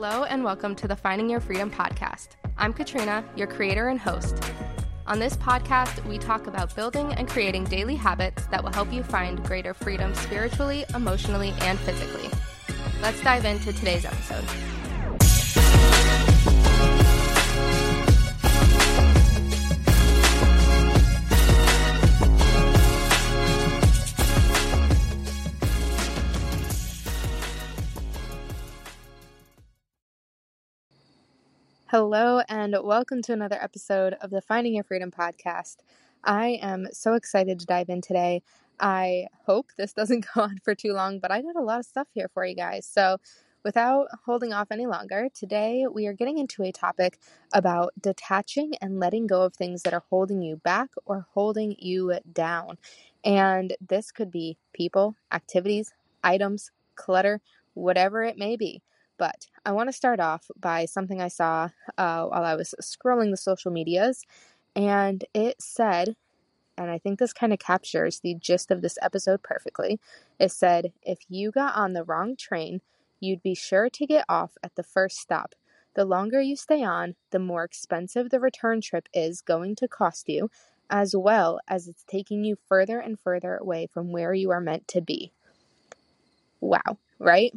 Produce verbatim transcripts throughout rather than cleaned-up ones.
Hello and welcome to the Finding Your Freedom podcast. I'm Katrina, your creator and host. On this podcast, we talk about building and creating daily habits that will help you find greater freedom spiritually, emotionally, and physically. Let's dive into today's episode. Hello and welcome to another episode of the Finding Your Freedom podcast. I am so excited to dive in today. I hope this doesn't go on for too long, but I got a lot of stuff here for you guys. So without holding off any longer, today we are getting into a topic about detaching and letting go of things that are holding you back or holding you down. And this could be people, activities, items, clutter, whatever it may be. But I want to start off by something I saw uh, while I was scrolling the social medias, and it said, and I think this kind of captures the gist of this episode perfectly, it said, if you got on the wrong train, you'd be sure to get off at the first stop. The longer you stay on, the more expensive the return trip is going to cost you, as well as it's taking you further and further away from where you are meant to be. Wow, right?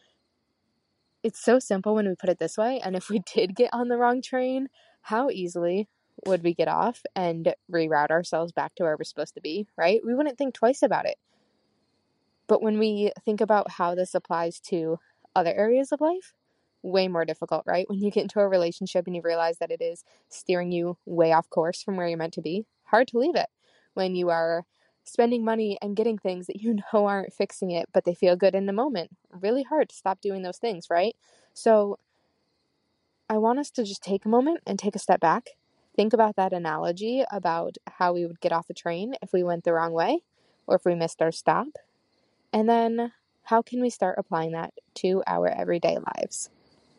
It's so simple when we put it this way, and if we did get on the wrong train, how easily would we get off and reroute ourselves back to where we're supposed to be, right? We wouldn't think twice about it. But when we think about how this applies to other areas of life, way more difficult, right? When you get into a relationship and you realize that it is steering you way off course from where you're meant to be, hard to leave it. When you are spending money and getting things that you know aren't fixing it, but they feel good in the moment. Really hard to stop doing those things, right? So I want us to just take a moment and take a step back. Think about that analogy about how we would get off a train if we went the wrong way or if we missed our stop. And then how can we start applying that to our everyday lives?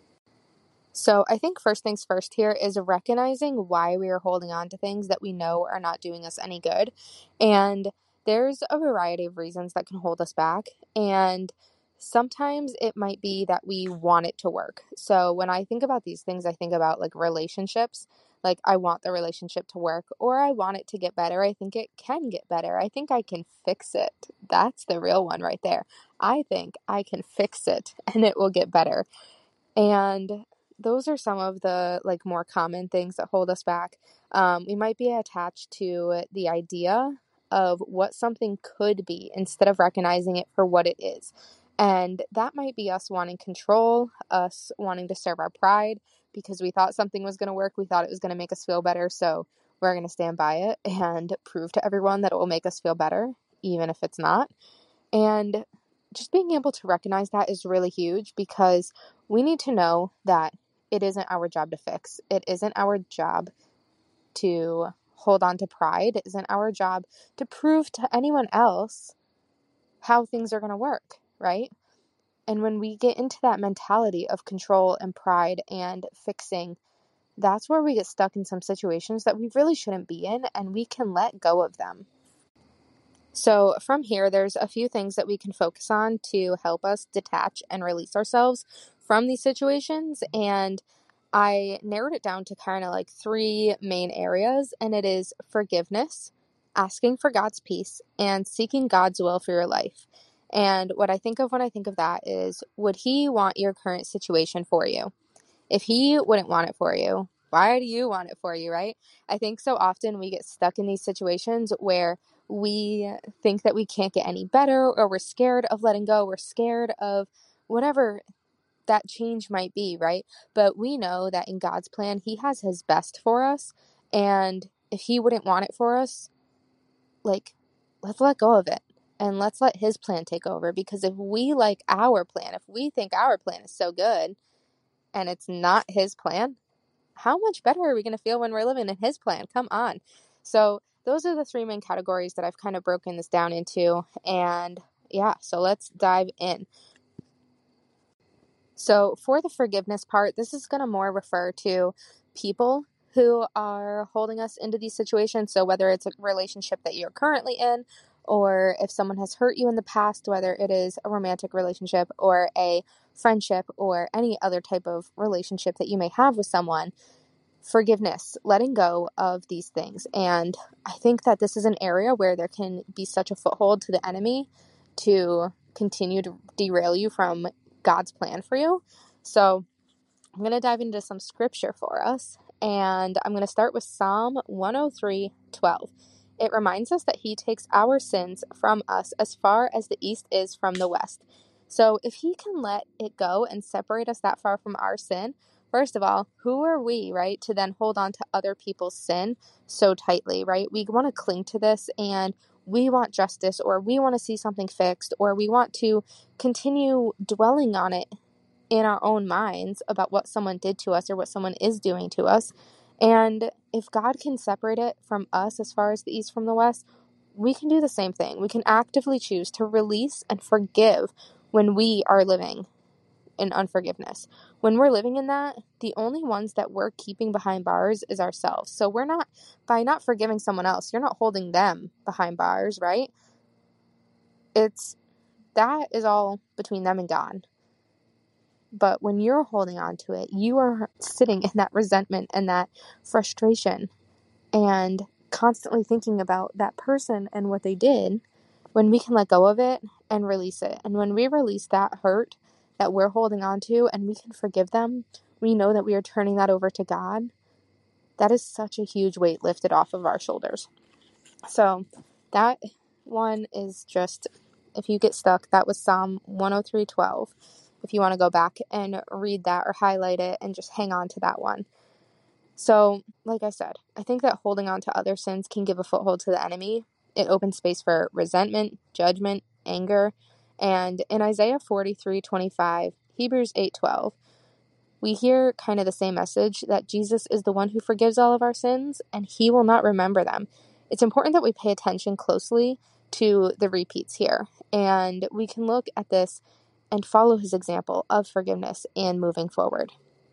So I think first things first here is recognizing why we are holding on to things that we know are not doing us any good. And there's a variety of reasons that can hold us back. And sometimes it might be that we want it to work. So when I think about these things, I think about like relationships. Like I want the relationship to work or I want it to get better. I think it can get better. I think I can fix it. That's the real one right there. I think I can fix it and it will get better. And those are some of the like more common things that hold us back. Um, we might be attached to the idea of what something could be instead of recognizing it for what it is. And that might be us wanting control, us wanting to serve our pride because we thought something was going to work. We thought it was going to make us feel better. So we're going to stand by it and prove to everyone that it will make us feel better, even if it's not. And just being able to recognize that is really huge because we need to know that it isn't our job to fix. It isn't our job to hold on to pride. It isn't our job to prove to anyone else how things are going to work, right? And when we get into that mentality of control and pride and fixing, that's where we get stuck in some situations that we really shouldn't be in, and we can let go of them. So from here, there's a few things that we can focus on to help us detach and release ourselves from these situations. And I narrowed it down to kind of like three main areas, and it is forgiveness, asking for God's peace, and seeking God's will for your life. And what I think of when I think of that is, would He want your current situation for you? If He wouldn't want it for you, why do you want it for you, right? I think so often we get stuck in these situations where we think that we can't get any better, or we're scared of letting go. We're scared of whatever that change might be, right? But we know that in God's plan, He has His best for us. And if He wouldn't want it for us, like, let's let go of it and let's let His plan take over. Because if we like our plan, if we think our plan is so good and it's not His plan, how much better are we going to feel when we're living in His plan? Come on. So those are the three main categories that I've kind of broken this down into. And yeah, so let's dive in. So for the forgiveness part, this is going to more refer to people who are holding us into these situations. So whether it's a relationship that you're currently in or if someone has hurt you in the past, whether it is a romantic relationship or a friendship or any other type of relationship that you may have with someone, forgiveness, letting go of these things. And I think that this is an area where there can be such a foothold to the enemy to continue to derail you from God's plan for you. So I'm going to dive into some scripture for us, and I'm going to start with Psalm one oh three twelve. It reminds us that he takes our sins from us as far as the east is from the west. So if he can let it go and separate us that far from our sin, first of all, who are we, right, to then hold on to other people's sin so tightly, right? We want to cling to this, and we want justice, or we want to see something fixed, or we want to continue dwelling on it in our own minds about what someone did to us or what someone is doing to us. And if God can separate it from us as far as the east from the west, we can do the same thing. We can actively choose to release and forgive when we are living in unforgiveness. When we're living in that, the only ones that we're keeping behind bars is ourselves. So we're not, by not forgiving someone else, you're not holding them behind bars, right? It's, that is all between them and God. But when you're holding on to it, you are sitting in that resentment and that frustration and constantly thinking about that person and what they did. When we can let go of it and release it, and when we release that hurt that we're holding on to and we can forgive them, we know that we are turning that over to God. That is such a huge weight lifted off of our shoulders. So that one is just, if you get stuck, that was Psalm one oh three twelve. If you want to go back and read that or highlight it and just hang on to that one. So, like I said, I think that holding on to other sins can give a foothold to the enemy. It opens space for resentment, judgment, anger. And in Isaiah forty-three twenty-five, Hebrews eight twelve, we hear kind of the same message, that Jesus is the one who forgives all of our sins and he will not remember them. It's important that we pay attention closely to the repeats here. And we can look at this and follow his example of forgiveness and moving forward.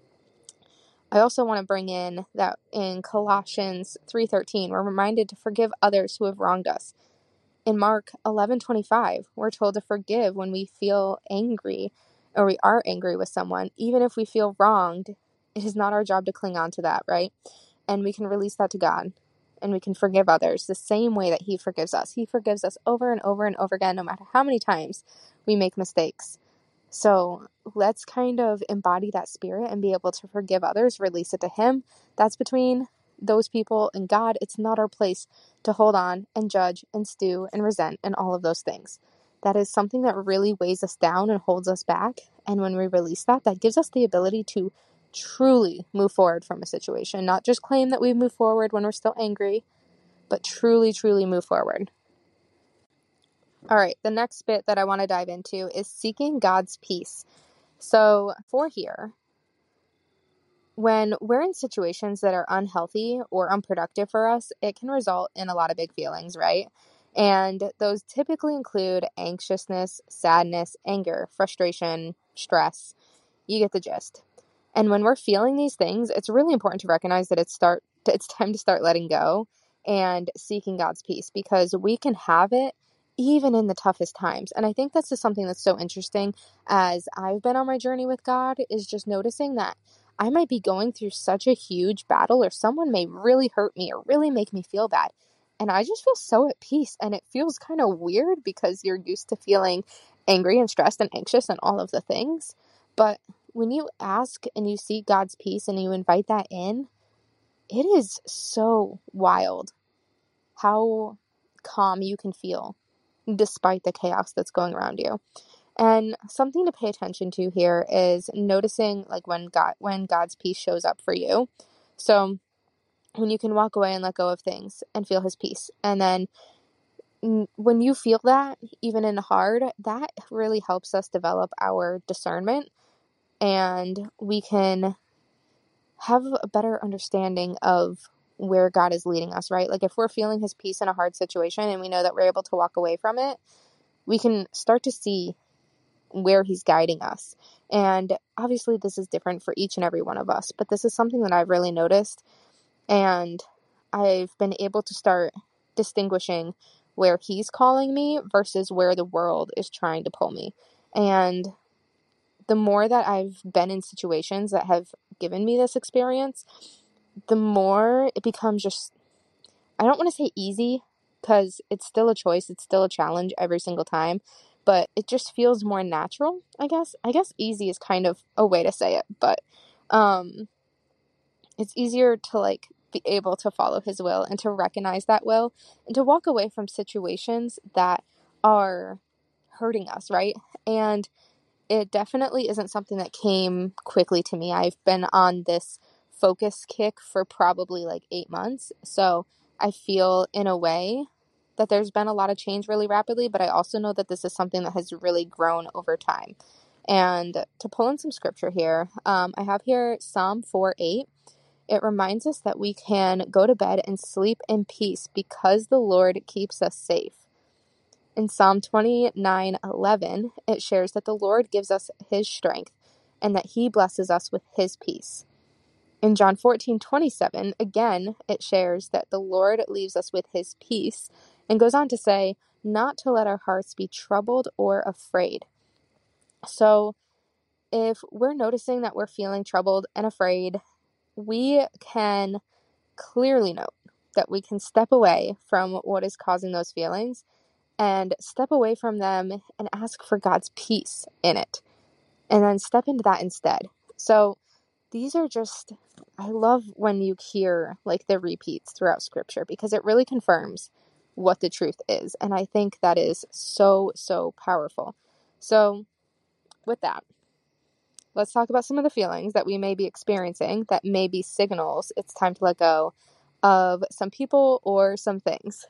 I also want to bring in that in Colossians three thirteen, we're reminded to forgive others who have wronged us. In Mark eleven twenty-five, we're told to forgive when we feel angry or we are angry with someone. Even if we feel wronged, it is not our job to cling on to that, right? And we can release that to God, and we can forgive others the same way that he forgives us. He forgives us over and over and over again, no matter how many times we make mistakes. So let's kind of embody that spirit and be able to forgive others, release it to him. That's between those people and God. It's not our place to hold on and judge and stew and resent and all of those things. That is something that really weighs us down and holds us back. And when we release that, that gives us the ability to truly move forward from a situation, not just claim that we move forward when we're still angry, but truly, truly move forward. All right, the next bit that I want to dive into is seeking God's peace. So for here, when we're in situations that are unhealthy or unproductive for us, it can result in a lot of big feelings, right? And those typically include anxiousness, sadness, anger, frustration, stress. You get the gist. And when we're feeling these things, it's really important to recognize that it's start it's time to start letting go and seeking God's peace, because we can have it even in the toughest times. And I think that's just something that's so interesting as I've been on my journey with God, is just noticing that I might be going through such a huge battle, or someone may really hurt me or really make me feel bad. And I just feel so at peace. And it feels kind of weird because you're used to feeling angry and stressed and anxious and all of the things. But when you ask and you seek God's peace and you invite that in, it is so wild how calm you can feel despite the chaos that's going around you. And something to pay attention to here is noticing like when God when God's peace shows up for you. So when you can walk away and let go of things and feel his peace. And then when you feel that, even in hard, that really helps us develop our discernment, and we can have a better understanding of where God is leading us, right? Like if we're feeling his peace in a hard situation and we know that we're able to walk away from it, we can start to see where he's guiding us. And obviously this is different for each and every one of us, but this is something that I've really noticed, and I've been able to start distinguishing where he's calling me versus where the world is trying to pull me. And the more that I've been in situations that have given me this experience, the more it becomes just, I don't want to say easy, because it's still a choice, it's still a challenge every single time, but it just feels more natural, I guess. I guess easy is kind of a way to say it, but um, it's easier to like be able to follow his will and to recognize that will and to walk away from situations that are hurting us, right? And it definitely isn't something that came quickly to me. I've been on this focus kick for probably like eight months. So I feel in a way that there's been a lot of change really rapidly, but I also know that this is something that has really grown over time. And to pull in some scripture here, um, I have here Psalm four eight. It reminds us that we can go to bed and sleep in peace because the Lord keeps us safe. In Psalm twenty-nine eleven, it shares that the Lord gives us his strength and that he blesses us with his peace. In John fourteen twenty-seven, again, it shares that the Lord leaves us with his peace and goes on to say, not to let our hearts be troubled or afraid. So if we're noticing that we're feeling troubled and afraid, we can clearly note that we can step away from what is causing those feelings and step away from them and ask for God's peace in it, and then step into that instead. So these are just, I love when you hear like the repeats throughout scripture, because it really confirms what the truth is. And I think that is so, so powerful. So with that, let's talk about some of the feelings that we may be experiencing that may be signals it's time to let go of some people or some things.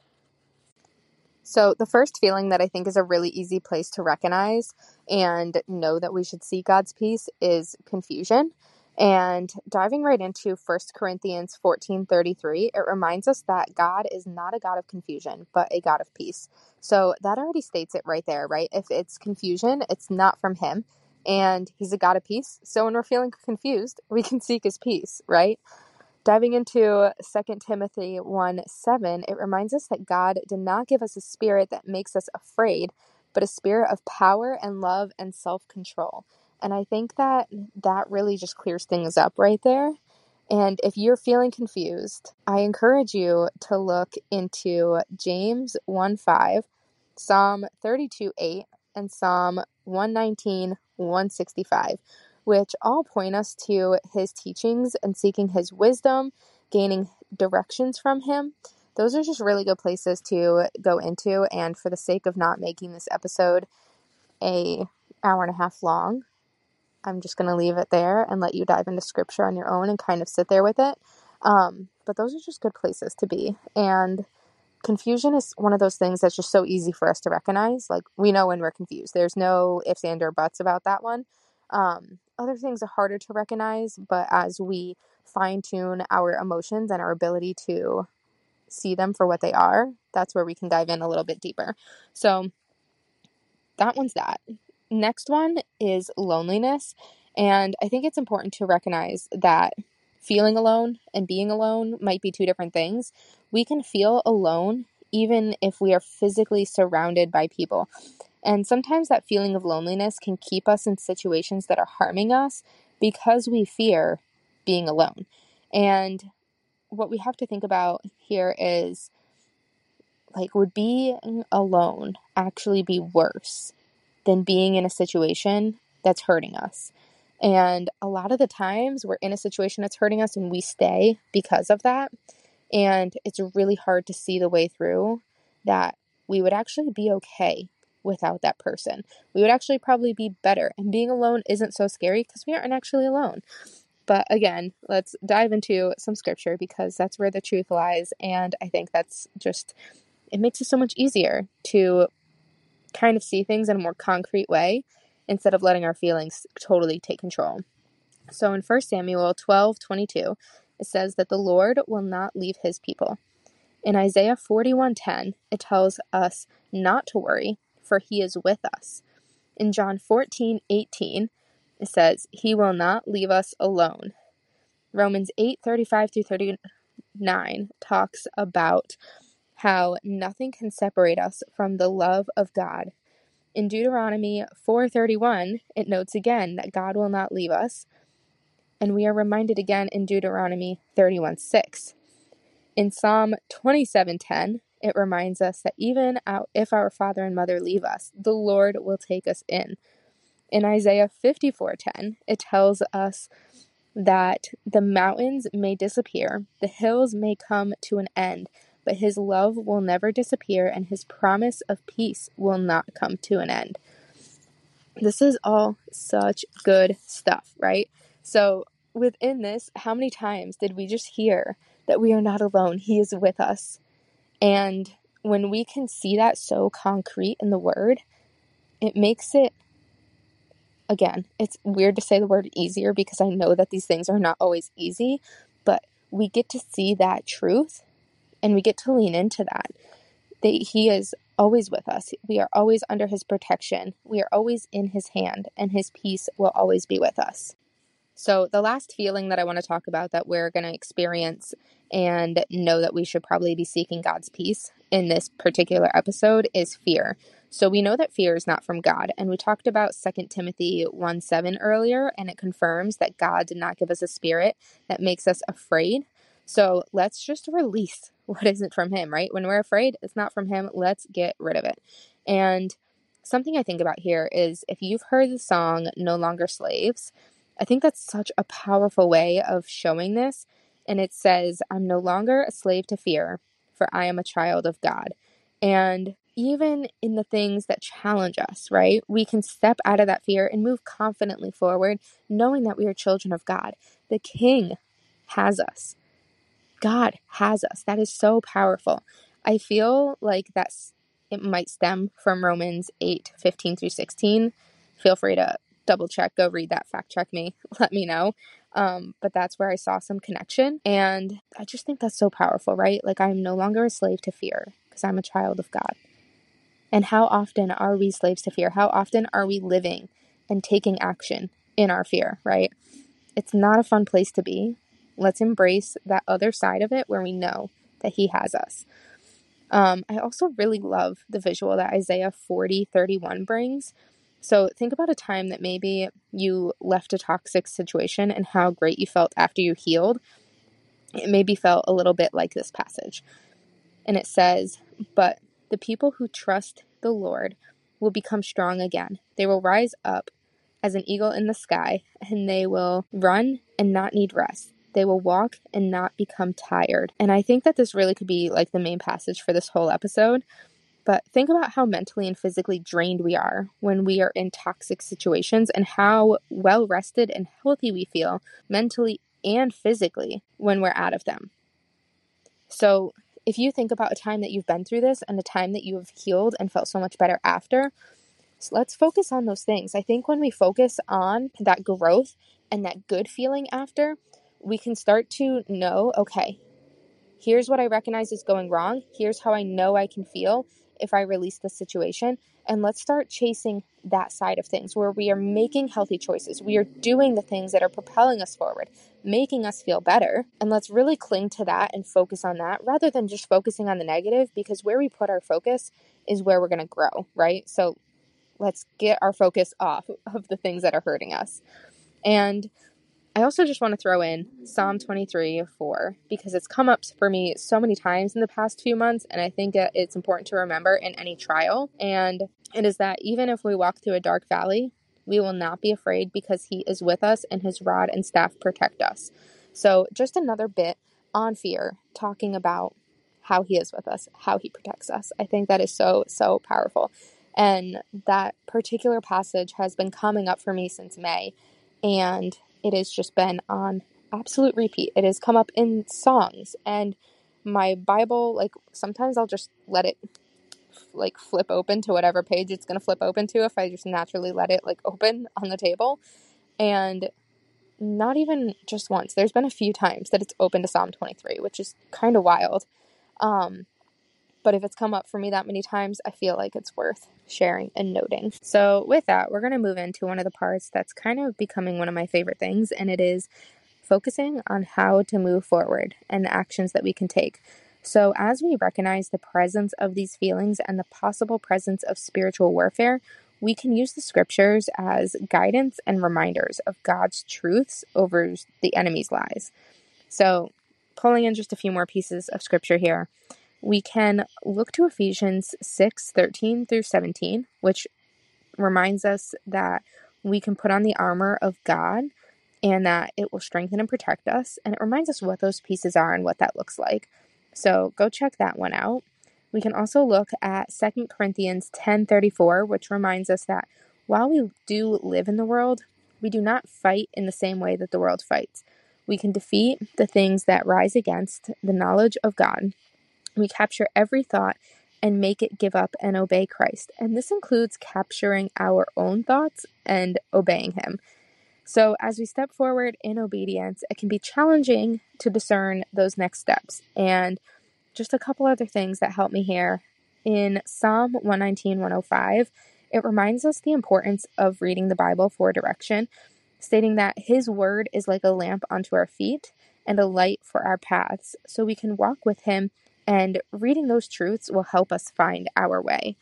So the first feeling that I think is a really easy place to recognize and know that we should seek God's peace is confusion. And diving right into First Corinthians fourteen thirty-three, it reminds us that God is not a God of confusion, but a God of peace. So that already states it right there, right? If it's confusion, it's not from him, and he's a God of peace. So when we're feeling confused, we can seek his peace, right? Diving into Second Timothy one seven, it reminds us that God did not give us a spirit that makes us afraid, but a spirit of power and love and self-control. And I think that that really just clears things up right there. And if you're feeling confused, I encourage you to look into James one five, Psalm thirty-two eight, and Psalm one nineteen one sixty-five. Which all point us to his teachings and seeking his wisdom, gaining directions from him. Those are just really good places to go into. And for the sake of not making this episode a hour and a half long, I'm just going to leave it there and let you dive into scripture on your own and kind of sit there with it. Um, but those are just good places to be. And confusion is one of those things that's just so easy for us to recognize. Like, we know when we're confused. There's no ifs, and, or buts about that one. Um, other things are harder to recognize, but as we fine-tune our emotions and our ability to see them for what they are, that's where we can dive in a little bit deeper. So that one's that. Next one is loneliness. And I think it's important to recognize that feeling alone and being alone might be two different things. We can feel alone even if we are physically surrounded by people. And sometimes that feeling of loneliness can keep us in situations that are harming us because we fear being alone. And what we have to think about here is, like, would being alone actually be worse than being in a situation that's hurting us? And a lot of the times we're in a situation that's hurting us and we stay because of that. And it's really hard to see the way through that we would actually be okay without that person. We would actually probably be better. And being alone isn't so scary because we aren't actually alone. But again, let's dive into some scripture because that's where the truth lies. And I think that's just, it makes it so much easier to kind of see things in a more concrete way instead of letting our feelings totally take control. So in First Samuel twelve twenty-two, it says that the Lord will not leave his people. In Isaiah forty-one ten, it tells us not to worry, for he is with us. In John fourteen eighteen, it says, he will not leave us alone. Romans eight thirty-five through thirty-nine talks about how nothing can separate us from the love of God. In Deuteronomy four thirty-one, it notes again that God will not leave us, and we are reminded again in Deuteronomy thirty-one six. In Psalm twenty-seven ten, it reminds us that even if our father and mother leave us, the Lord will take us in. In Isaiah fifty-four ten, it tells us that the mountains may disappear, the hills may come to an end, but his love will never disappear, and his promise of peace will not come to an end. This is all such good stuff, right? So within this, how many times did we just hear that we are not alone? He is with us. And when we can see that so concrete in the word, it makes it, again, it's weird to say the word easier because I know that these things are not always easy, but we get to see that truth and we get to lean into that. That he is always with us. We are always under his protection. We are always in his hand, and his peace will always be with us. So the last feeling that I want to talk about that we're going to experience and know that we should probably be seeking God's peace in this particular episode is fear. So we know that fear is not from God, and we talked about Second Timothy one seven earlier, and it confirms that God did not give us a spirit that makes us afraid. So let's just release what isn't from him, right? When we're afraid, it's not from him. Let's get rid of it. And something I think about here is if you've heard the song No Longer Slaves, I think that's such a powerful way of showing this. And it says, I'm no longer a slave to fear, for I am a child of God. And even in the things that challenge us, right, we can step out of that fear and move confidently forward, knowing that we are children of God. The King has us. God has us. That is so powerful. I feel like that's, it might stem from Romans eight fifteen through sixteen. Feel free to double check, go read that, fact check me, let me know. Um, but that's where I saw some connection. And I just think that's so powerful, right? Like I'm no longer a slave to fear because I'm a child of God. And how often are we slaves to fear? How often are we living and taking action in our fear, right? It's not a fun place to be. Let's embrace that other side of it where we know that he has us. Um, I also really love the visual that Isaiah forty thirty-one brings. So think about a time that maybe you left a toxic situation and how great you felt after you healed. It maybe felt a little bit like this passage. And it says, but the people who trust the Lord will become strong again. They will rise up as an eagle in the sky, and they will run and not need rest. They will walk and not become tired. And I think that this really could be like the main passage for this whole episode. But think about how mentally and physically drained we are when we are in toxic situations and how well rested and healthy we feel mentally and physically when we're out of them. So if you think about a time that you've been through this and a time that you have healed and felt so much better after, so let's focus on those things. I think when we focus on that growth and that good feeling after, we can start to know, okay, here's what I recognize is going wrong. Here's how I know I can feel if I release the situation. And let's start chasing that side of things where we are making healthy choices. We are doing the things that are propelling us forward, making us feel better. And let's really cling to that and focus on that rather than just focusing on the negative, because where we put our focus is where we're going to grow, right? So let's get our focus off of the things that are hurting us. And I also just want to throw in Psalm twenty-three four because it's come up for me so many times in the past few months, and I think it's important to remember in any trial. And it is that even if we walk through a dark valley, we will not be afraid because he is with us and his rod and staff protect us. So just another bit on fear, talking about how he is with us, how he protects us. I think that is so, so powerful. And that particular passage has been coming up for me since May, and it has just been on absolute repeat. It has come up in songs, and my Bible, like sometimes I'll just let it like flip open to whatever page it's going to flip open to if I just naturally let it like open on the table. And not even just once. There's been a few times that it's open to Psalm twenty-three, which is kind of wild. Um, But if it's come up for me that many times, I feel like it's worth sharing and noting. So with that, we're going to move into one of the parts that's kind of becoming one of my favorite things, and it is focusing on how to move forward and the actions that we can take. So as we recognize the presence of these feelings and the possible presence of spiritual warfare, we can use the scriptures as guidance and reminders of God's truths over the enemy's lies. So pulling in just a few more pieces of scripture here, we can look to Ephesians six thirteen through seventeen, which reminds us that we can put on the armor of God and that it will strengthen and protect us. And it reminds us what those pieces are and what that looks like. So go check that one out. We can also look at Second Corinthians ten thirty-four, which reminds us that while we do live in the world, we do not fight in the same way that the world fights. We can defeat the things that rise against the knowledge of God. We capture every thought and make it give up and obey Christ. And this includes capturing our own thoughts and obeying Him. So as we step forward in obedience, it can be challenging to discern those next steps. And just a couple other things that help me here. In Psalm one nineteen, one oh five, it reminds us the importance of reading the Bible for direction, stating that His word is like a lamp unto our feet and a light for our paths. So we can walk with Him, and reading those truths will help us find our way.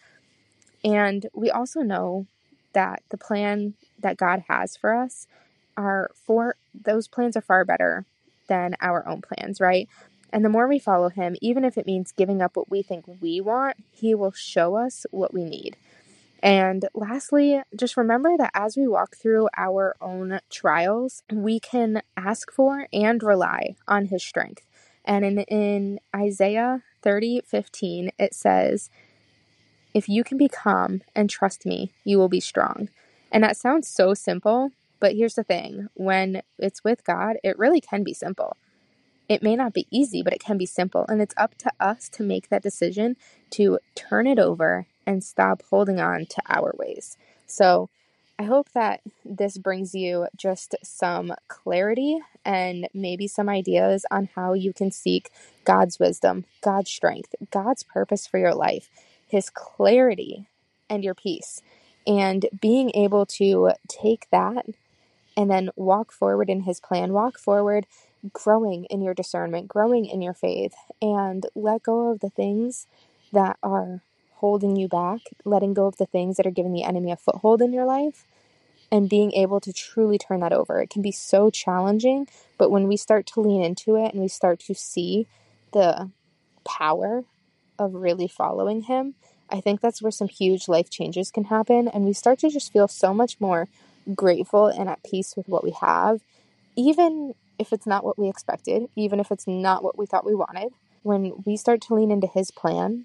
And we also know that the plan that God has for us are for, those plans are far better than our own plans, right? And the more we follow Him, even if it means giving up what we think we want, He will show us what we need. And lastly, just remember that as we walk through our own trials, we can ask for and rely on His strength. And in, in Isaiah thirty fifteen, it says, "If you can be calm and trust me, you will be strong." And that sounds so simple, but here's the thing. When it's with God, it really can be simple. It may not be easy, but it can be simple. And it's up to us to make that decision to turn it over and stop holding on to our ways. So I hope that this brings you just some clarity and maybe some ideas on how you can seek God's wisdom, God's strength, God's purpose for your life, His clarity and your peace. And being able to take that and then walk forward in His plan, walk forward growing in your discernment, growing in your faith, and let go of the things that are holding you back, letting go of the things that are giving the enemy a foothold in your life, and being able to truly turn that over. It can be so challenging, but when we start to lean into it and we start to see the power of really following Him, I think that's where some huge life changes can happen, and we start to just feel so much more grateful and at peace with what we have, even if it's not what we expected, even if it's not what we thought we wanted. When we start to lean into His plan,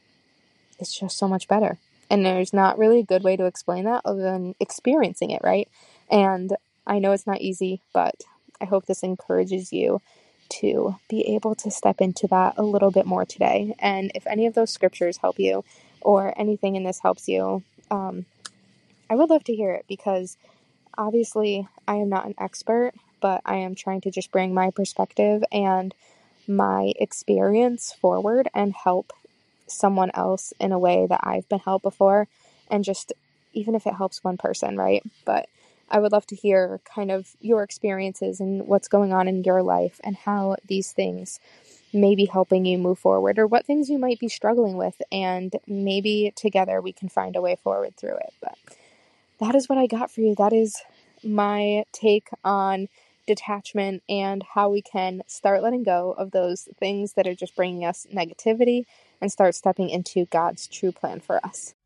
it's just so much better. And there's not really a good way to explain that other than experiencing it, right? And I know it's not easy, but I hope this encourages you to be able to step into that a little bit more today. And if any of those scriptures help you or anything in this helps you, um, I would love to hear it, because obviously I am not an expert, but I am trying to just bring my perspective and my experience forward and help someone else in a way that I've been helped before, and just even if it helps one person, right? But I would love to hear kind of your experiences and what's going on in your life and how these things may be helping you move forward, or what things you might be struggling with, and maybe together we can find a way forward through it. But that is what I got for you. That is my take on detachment and how we can start letting go of those things that are just bringing us negativity and start stepping into God's true plan for us.